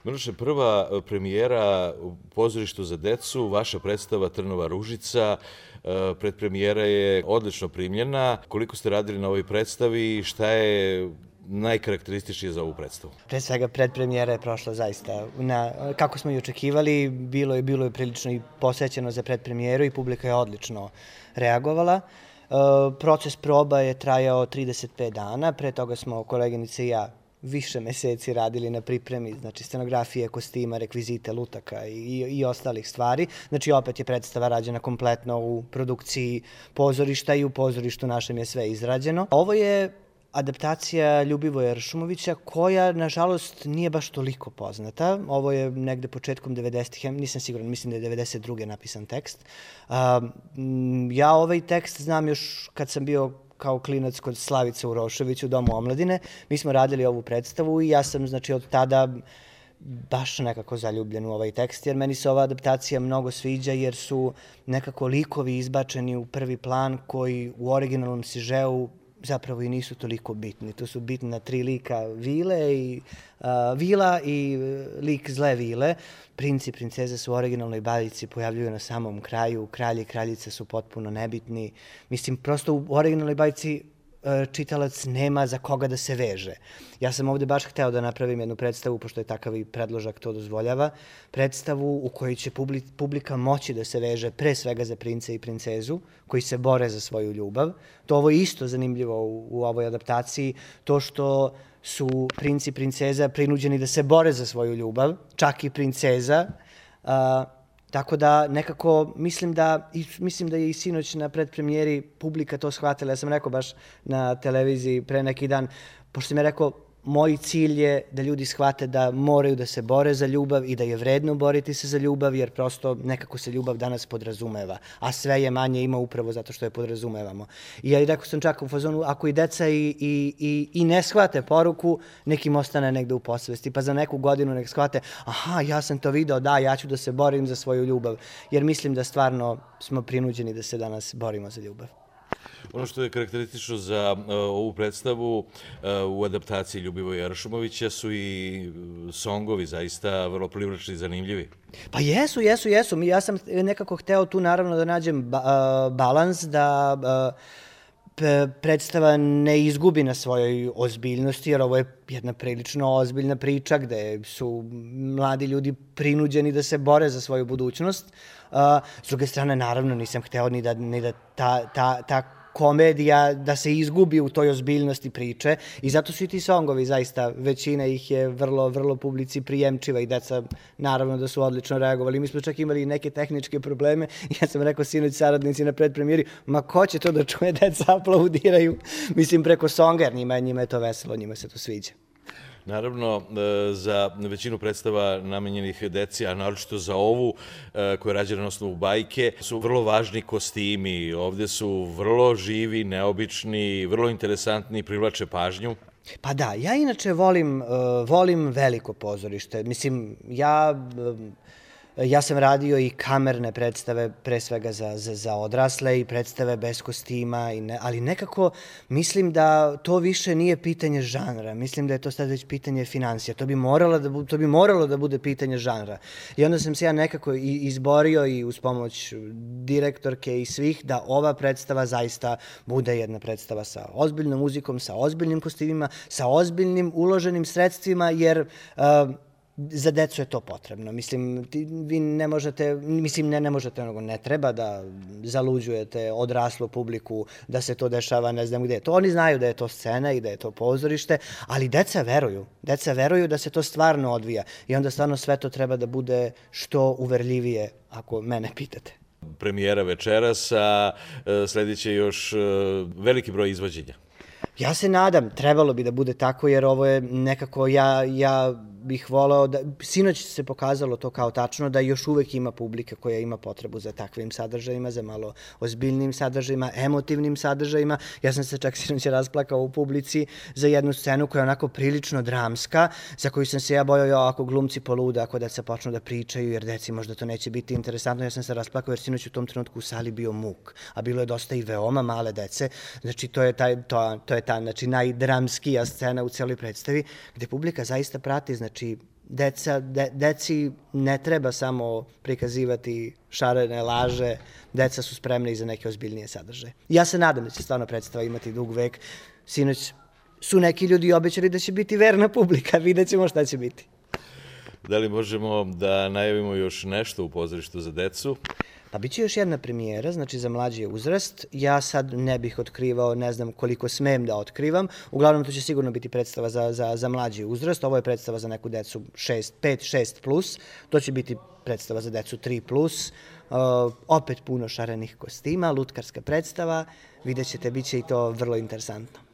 Miloše, prva premijera u pozorištu za decu, vaša predstava Trnova ružica, predpremijera je odlično primljena. Koliko ste radili na ovoj predstavi i šta je najkarakterističnije za ovu predstavu? Pre svega, predpremijera je prošla zaista. Kako smo i očekivali, bilo je prilično i posvećeno za predpremijeru i publika je odlično reagovala. Proces proba je trajao 35 dana, pre toga smo koleginice i ja više meseci radili na pripremi, znači scenografije, kostima, rekvizite, lutaka i ostalih stvari. Znači opet je predstava rađena kompletno u produkciji pozorišta i u pozorištu našem je sve izrađeno. Ovo je adaptacija Ljubivoja Ršumovića, koja, nažalost, nije baš toliko poznata. Ovo je negde početkom 90-ih, nisam siguran, mislim da je 92. napisan tekst. Ja ovaj tekst znam još kad sam bio kao klinac kod Slavice Urošević u Domu omladine. Mi smo radili ovu predstavu i ja sam, znači, od tada baš nekako zaljubljen u ovaj tekst, jer meni se ova adaptacija mnogo sviđa, jer su nekako likovi izbačeni u prvi plan koji u originalnom sižeu zapravo i nisu toliko bitni. Tu su bitna tri lika Vila i lik zle Vile. Princ i princeza su u originalnoj bajci pojavljuju na samom kraju, kralj i kraljica su potpuno nebitni. Mislim, prosto u originalnoj bajci čitalac nema za koga da se veže. Ja sam ovde baš hteo da napravim jednu predstavu, pošto je takav i predložak to dozvoljava, predstavu u kojoj će publika moći da se veže pre svega za princa i princezu, koji se bore za svoju ljubav. Ovo je isto zanimljivo u ovoj adaptaciji, to što su princ i princeza prinuđeni da se bore za svoju ljubav, čak i princeza. Tako da nekako mislim da je i sinoć na predpremijeri publika to shvatila. Ja sam rekao baš na televiziji pre neki dan, pošto sam je rekao, moj cilj je da ljudi shvate da moraju da se bore za ljubav i da je vredno boriti se za ljubav, jer prosto nekako se ljubav danas podrazumeva, a sve je manje ima upravo zato što je podrazumevamo. I ja rekao sam čak u fazonu, ako i deca i ne shvate poruku, nekim ostane negde u podsvesti, pa za neku godinu nek shvate, aha, ja sam to video, da, ja ću da se borim za svoju ljubav, jer mislim da stvarno smo prinuđeni da se danas borimo za ljubav. Ono što je karakteristično za ovu predstavu u adaptaciji Ljubivoja Ršumovića su i songovi zaista vrlo privlačni i zanimljivi. Pa jesu. Ja sam nekako hteo tu naravno da nađem balans, da predstava ne izgubi na svojoj ozbiljnosti, jer ovo je jedna prilično ozbiljna priča gde su mladi ljudi prinuđeni da se bore za svoju budućnost. S druge strane, naravno, nisam hteo ni da ta komedija da se izgubi u toj ozbiljnosti priče i zato su i ti songovi zaista, većina ih je vrlo publici prijemčiva i deca naravno da su odlično reagovali. Mi smo čak imali neke tehničke probleme i ja sam rekao sinoć saradnici na predpremijeri, ma ko će to da čuje, deca aplaudiraju, mislim preko songa, jer njima je to veselo, njima se to sviđa. Naravno, za većinu predstava namenjenih deci, a naročito za ovu koja je rađena na osnovu bajke, su vrlo važni kostimi. Ovde su vrlo živi, neobični, vrlo interesantni, privlače pažnju. Pa da, ja inače volim veliko pozorište. Mislim, ja sam radio i kamerne predstave, pre svega za odrasle i predstave bez kostima, ali nekako mislim da to više nije pitanje žanra. Mislim da je to sad već pitanje finansija. To bi moralo da bude pitanje žanra. I onda sam se ja nekako izborio i uz pomoć direktorke i svih da ova predstava zaista bude jedna predstava sa ozbiljnom muzikom, sa ozbiljnim kostimima, sa ozbiljnim uloženim sredstvima, jer za decu je to potrebno. Mislim, vi ne možete, nego ne treba da zaluđujete odraslu publiku, da se to dešava ne znam gde. To oni znaju da je to scena i da je to pozorište, ali deca veruju. Deca veruju da se to stvarno odvija i onda stvarno sve to treba da bude što uverljivije, ako mene pitate. Premijera večeras, a sledeće još veliki broj izvođenja. Ja se nadam, trebalo bi da bude tako, jer ovo je nekako, ja bih voleo da, sinoć se pokazalo to kao tačno, da još uvek ima publika koja ima potrebu za takvim sadržajima, za malo ozbiljnim sadržajima, emotivnim sadržajima. Ja sam se čak sinoć rasplakao u publici za jednu scenu koja je onako prilično dramska, za koju sam se ja bojao ako glumci polude, ako deca počnu da pričaju, jer deci možda to neće biti interesantno. Ja sam se rasplakao jer sinoć u tom trenutku u sali bio muk, a bilo je dosta i veoma male dece. Znači, to je ta najdramskija scena u celoj predstavi, gde publika zaista prati, znači, Deci ne treba samo prikazivati šarene laže, deca su spremna i za neke ozbiljnije sadržaje. Ja se nadam da će stvarno predstava imati dug vek. Sinoć su neki ljudi obećali da će biti verna publika, vidjet ćemo šta će biti. Da li možemo da najavimo još nešto u pozorištu za decu? Pa bit će još jedna premijera, znači za mlađi uzrast. Ja sad ne bih otkrivao, ne znam koliko smem da otkrivam. Uglavnom to će sigurno biti predstava za mlađi uzrast. Ovo je predstava za neku decu 5-6 plus. To će biti predstava za decu 3 plus. Opet puno šarenih kostima, lutkarska predstava. Vidjet ćete, bit će i to vrlo interesantno.